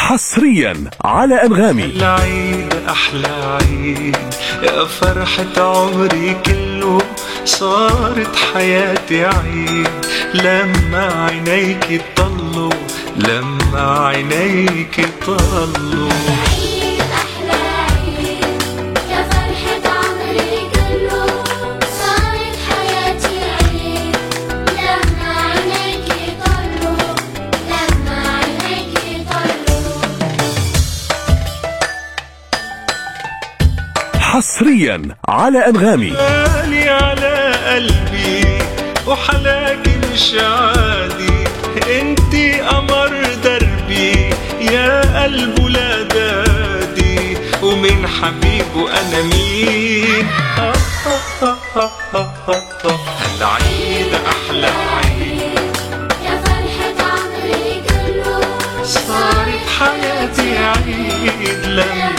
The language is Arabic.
حصريا على أنغامي. العيد أحلى عيد يا فرحة عمري كله، صارت حياتي عيد لما عينيك طلوا، لما عينيك طلوا. حصريا على أنغامي. غالي على قلبي وحلاك مش عادي، انتي قمر دربي يا قلب ولادادي، ومن حبيبه انا مين؟ العيد احلى عيد يا فرحة عمري كله، صارت حياتي عيد لما